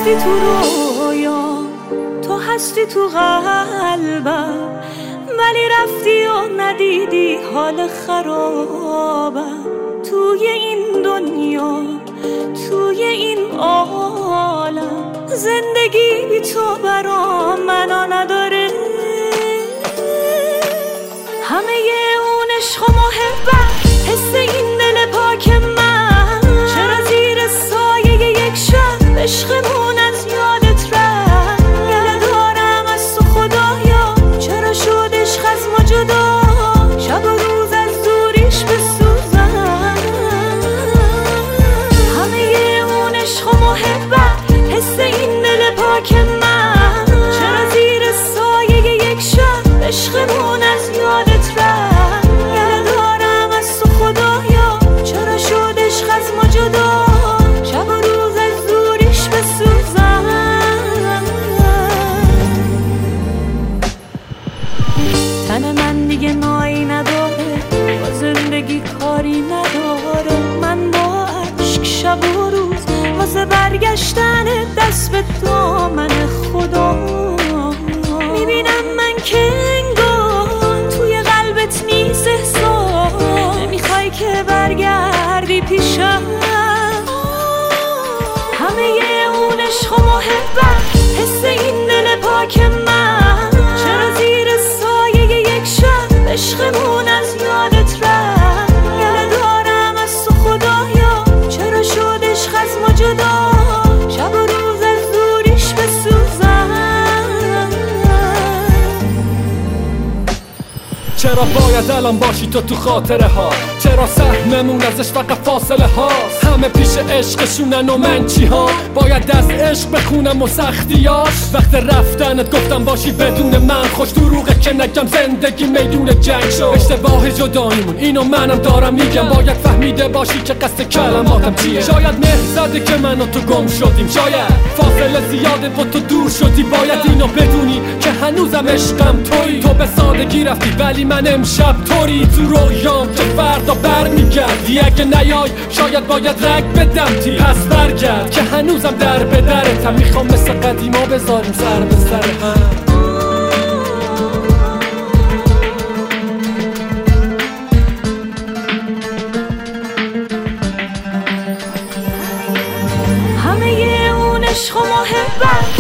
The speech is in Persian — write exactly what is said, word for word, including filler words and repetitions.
هستی تو رویا، تو هستی تو قلبم، ولی رفتی و ندیدی حال خرابم. توی این دنیا، توی این عالم، زندگی بی تو برام معنا نداره. همه اون عشق و محبت، حس این دل پاک من، چرا زیر سایه یک شب عشقمون از یادت رفت؟ دل دارم از تو خدایا، چرا شد عشق از ما جدا؟ شب و روز از دوریش بسوزم. همه اون عشق و محبت، حس این دل پاک من، چرا زیر سایه یک شب عشقمون از یادت رفت؟ دل دارم از تو خدایا، چرا شد عشق از ما جدا؟ شب و روز از دوریش بسوزم. تن من دیگه نایی نداره، با زندگی کاری نداره. من با عشق شب و روز واسه برگشتن دست به دامن خدا. میبینم من که انگار توی قلبت نیست احساس، نمیخوای که برگردی پیشم. همه اون عشق و محبت، حس این دل پاک من، چرا زیر سایه یک شب عشقمون از یادت رفت؟ دل دارم از تو خدایا، چرا شد عشق از ما جدا؟ شب و روز از دوریش بسوزم. چرا باید الان باشی تو تو خاطره ها؟ چرا سهممون ازش فقط فاصله هاست؟ همه پیش عشقشونن و من چی ها؟ باید از عشق بخونم و سختیاش. وقت رفتنت گفتم باشی بدون من، خوش دروغه که نگم زندگی میدون جنگ شد. اشتباه جداییمون اینو منم دارم میگم، باید فهمیده باشی که قصد کلماتم چیه. شاید مهر زده که من و تو گم شدیم، شاید فاصله زیاده و تو دور شدی. باید اینو بدونی که هنوزم عشقم تویی. تو به سادگی رفتی ولی من امشب طوری تو رویام که فردا برمیگردی. اگه نیای شاید باید رگ بدم تی، پس برگرد که هنوزم در به درتم. میخوام مثل قدیما بذاریم سر به سر هم. همه اون عشق و محبت،